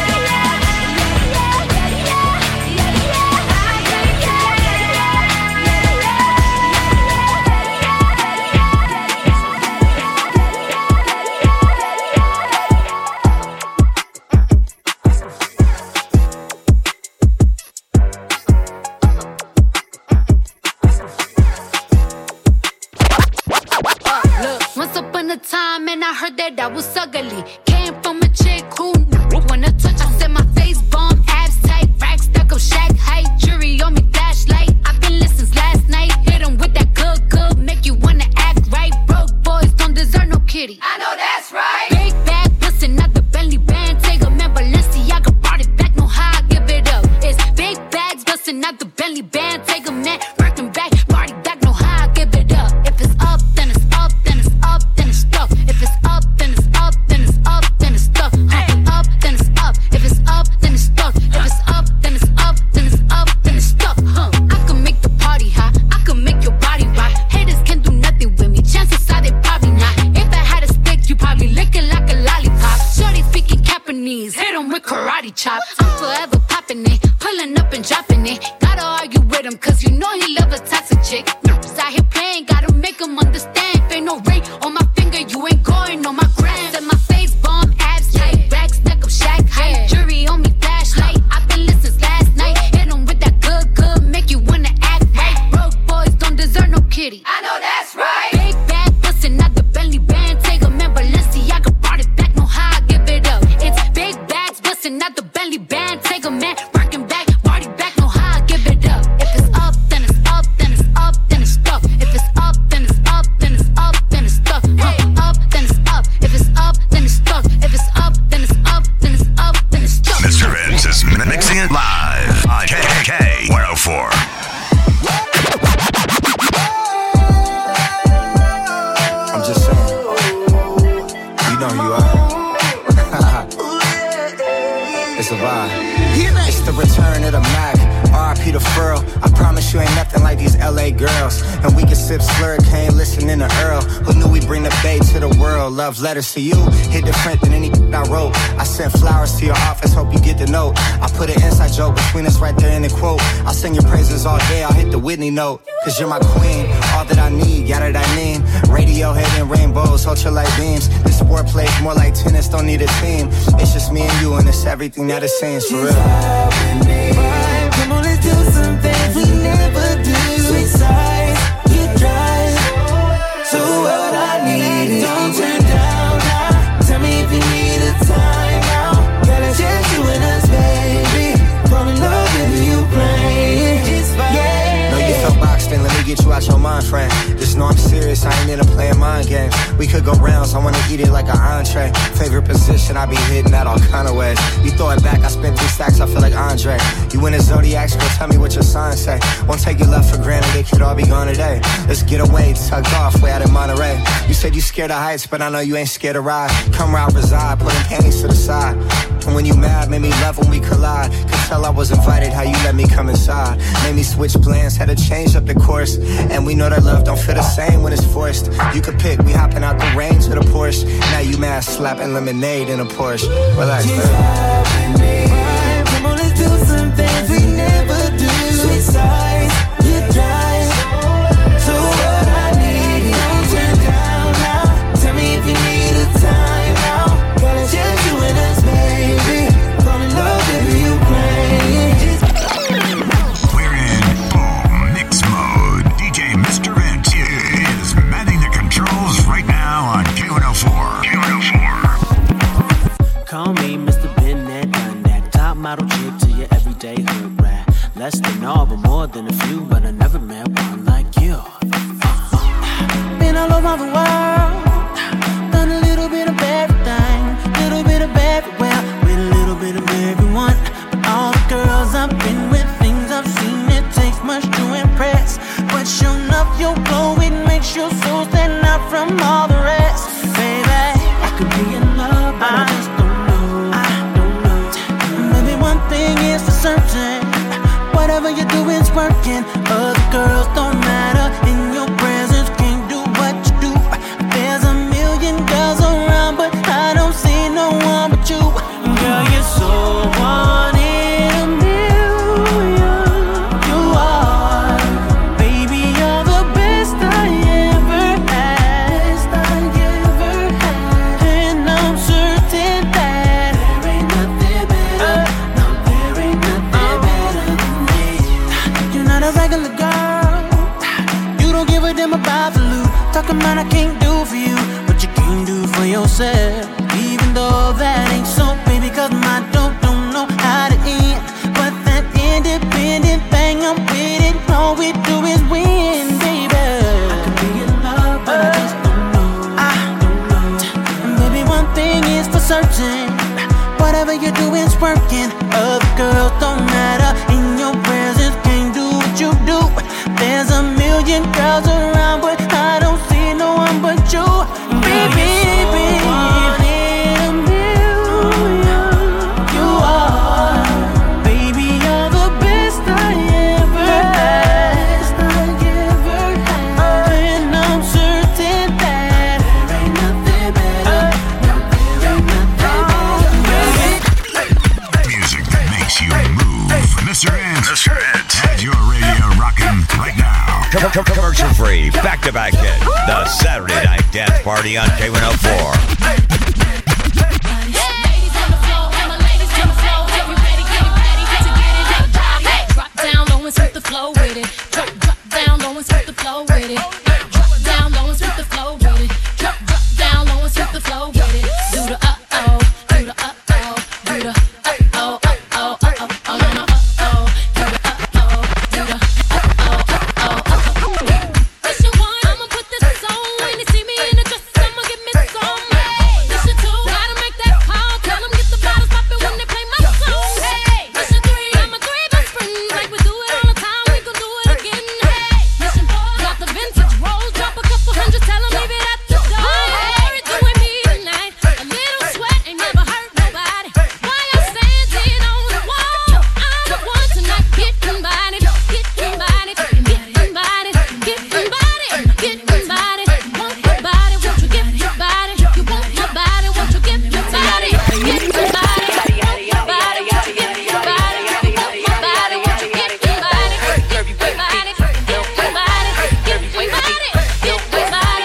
Speaker 6: Once upon a time, and I heard that I was ugly. Came from a chick who knew when to touch. I said my face bomb, abs tight, rack stuck up, shack height, jury on me, flashlight. I've been listening since last night. Hit 'em with that good, good, make you wanna act right. Broke boys don't deserve no kitty. I know that's right. Big bag, bustin' out the Bentley band. Take a man, Balenciaga brought it back. No how I give it up. It's big bags, bustin' out the Bentley band. Take a man, working back, party back. No how I give it up. If it's up, then it's up, then it's up, then it's stuck. If it's up, then it's up, then it's up, then it's stuck. Huh. Up, then it's up. If it's up, then it's stuck. If it's up, then it's up, then it's up, then it's stuck. Huh. I can make the party hot. I can make your body rock. Haters can do nothing with me. Chances are they probably not. If I had a stick, you probably lick it like a lollipop. Shorty speaking Japanese, hit 'em with karate chop. I'm forever popping it, pulling up and dropping it. Gotta argue with him, cause you know he love a toxic chick. Noobs out here playing, gotta make him understand. If ain't no ring on my finger, you ain't going on my gram. Set my face bomb, abs tight, back stuck up, shack height, jury on me, flashlight. I've been listening since last night. Hit 'em with that good, good, make you wanna act right. Broke boys don't deserve no kitty. I know that's right. Big bag, bustin' out the Bentley band. Take a man, Balenciaga brought it back. No how I give it up. It's big bags, bustin' out the Bentley band. Take a man, working back, party back. No how I give it up. If it's up, then it's up, then it's up, then it's stuck. If it's up, then it's up, then it's up, then it's stuck. Huh. Up, then it's up. If it's up, then it's stuck. If it's up, then it's up, then it's up, then it's stuck.
Speaker 4: Mister Vince is mixing it live on K K one oh four.
Speaker 7: I'm just saying, you know who you are. It's a vibe. It's the return of the Mac. R I P the Furl. I promise you ain't nothing like these L A girls. And we can sip slurricane, listening to Earl. Who knew we bring the bay to the world? Love letters to you, hit different than any I wrote. I sent flowers to your office, hope you get the note. I put an inside joke between us right there in the quote. I'll sing your praises all day, I'll hit the Whitney note. Cause you're my queen, all that I need, yada that I mean. Radiohead and rainbows, ultralight beams. This sport plays more like tennis, don't need a team. It's just me and you and it's everything that it seems for real.
Speaker 21: Come on, let's do some things we never do. Sweet side, you drive. So what I need is don't turn down now. Tell me if you need a time now. Got a chance you and us, baby. Fall in love with you playing. Yeah.
Speaker 7: No, you felt boxed in, let me get you out your mind frame. Just know I'm serious, I ain't into playing mind games. We could go rounds, I wanna eat it like an entree. Favorite position, I be hitting that all kind of ways. You throw it back, I spent three stacks, I feel like Andre. You in the Zodiacs, girl, tell me what your sign say. Won't take your love for granted, it could all be gone today. Let's get away, tucked off, way out in Monterey. You said you scared of heights, but I know you ain't scared to ride. Come round, reside, putting panties to the side. And when you mad, made me love when we collide. Could tell I was invited, how you let me come inside. Made me switch plans, had to change up the course. And we know that love don't feel the same when it's forced. You could pick, we hopping out the range of the Porsche. Now you mad, slapping lemonade in a Porsche. Relax, baby.
Speaker 21: Come on, let's do some things we never do. Sweet side, you drive. So what I need is don't turn down now. Tell me if you need a time now. Got a chance you and us, baby. Fall in love, baby, you playing.
Speaker 4: We're in full mix mode. D J Mister Vince is manning the controls right now on K one oh four. K one oh four.
Speaker 8: Call me Mister Been That, Done That. Top model chick to your everyday hood rat. Less than all, but more than a few. But I never met one like you. Uh-huh. Been all over the world. Done a little bit of everything. Little bit of everywhere. With a little bit of everyone. But all from all the rest, baby. I could be in love, but I, I just don't know. I don't know. Maybe one thing is for certain. Whatever you do is working. Other girls don't matter. In your presence, can't do what you do. There's a million girls around, but I don't see no one but you. Girl, you're so one in a million. You are, baby, you're the best I ever had. Best I ever had. And I'm certain that there ain't nothing better. No, there ain't nothing better than me. You're not a regular girl. You don't give a damn about the loot. Talking about I can't do for you what you can do for yourself. Even though that ain't so, baby, cause my dope don't know how to end. But that independent thing, I'm with it. All we do is win, baby. I could be in love, but I just don't know. I don't know. And baby, one thing is for certain. Whatever you do is working. Other girls don't matter. In your presence, can't do what you do. There's a million girls around, but I don't see no one but you, baby. One in a million. You are, baby, you're the best I ever had. Best I ever had. And I'm certain that there ain't nothing better. No, there ain't nothing better, baby.
Speaker 4: Music that makes you move. Mister Ant, Mister Ant, had your radio rocking right now. Commercial free, back-to-back hit. The Saturday Night Dance Party on K one oh four.
Speaker 6: Drop down low and sweep the flow with it. Drop, drop down low and sweep the flow with it. Drop down low and sweep the flow with it. Drop, drop down low and sweep the flow with it. Do the uh oh, do the uh oh, do the uh oh, uh oh, uh oh, oh no no uh oh, do the uh oh, do the uh oh, uh oh, uh oh. This your one, I'ma put this on. When you see me in the dress, I'ma give me some. This your two, gotta make that call. Tell them get the bottles poppin' when they play my song. This your three, I'm a three best friends. Like we do it all the time, we gon' do it again. Mission four, got the vintage rolls. Drop a couple hundred, tell them leave it at the door. Hurry through with me tonight. A little sweat ain't never hurt nobody. Why y'all standing on the wall? I'm the one tonight. Get invited, get invited, get invited, get invited, get invited. Want your body, won't you give your body? You want my body, won't you give your body? Get invited, want your body, won't you give your body? You want my body, won't you get invited? Get invited, get invited, get invited, get invited, want your body, won't you give your body?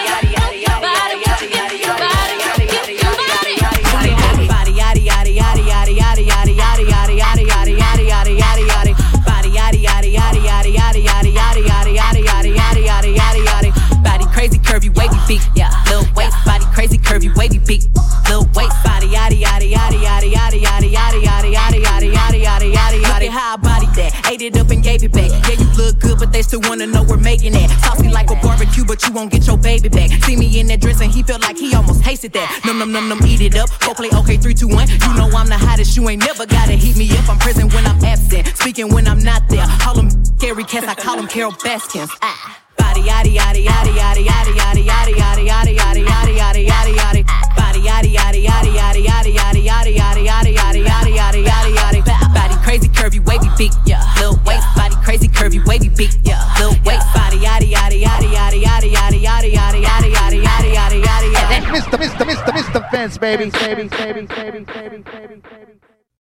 Speaker 6: Get invited.
Speaker 9: Body yaddy yaddy yaddy yaddy yaddy yaddy yaddy yaddy yaddy yaddy yaddy yaddy yaddy yaddy. Body yaddy yaddy yaddy yaddy yaddy yaddy yaddy yaddy yaddy yaddy yaddy yaddy yaddy yaddy. Body crazy curvy wavy beat, yeah. Little waist, body crazy curvy wavy beat. Little waist, body yaddy yaddy yaddy yaddy yaddy yaddy yaddy yaddy yaddy yaddy yaddy yaddy yaddy yaddy. Look at how I bodied that, ate it up and gave it back. Yeah, you look good, but they still wanna know we're making that. Saucy like a barbecue, but you won't get your baby back. See me in that dress and he felt like he almost tasted that. Num num num num, eat it up. Go play okay, three, two, one. You know I'm the hottest, you ain't never gotta heat me up. I'm present when I'm absent, speaking when I'm not there. Call them scary cats, I call them Carol Baskins. Ah. Body yaddy yaddy yaddy yaddy yaddy yaddy yaddy yaddy yaddy yaddy yaddy yaddy yaddy yaddy. Body yaddy yaddy yaddy yaddy yaddy yaddy yaddy yaddy yaddy yaddy yaddy yaddy yaddy yaddy. Body crazy curvy wavy beat, yeah. Little waist, body crazy curvy wavy beat, yeah. Little waist, body yaddy yaddy yaddy yaddy yaddy yaddy yaddy yaddy yaddy yaddy yaddy yaddy yaddy yaddy.
Speaker 22: Mister Mister Mister Mister Vince, baby, baby, baby, baby, baby, baby, baby.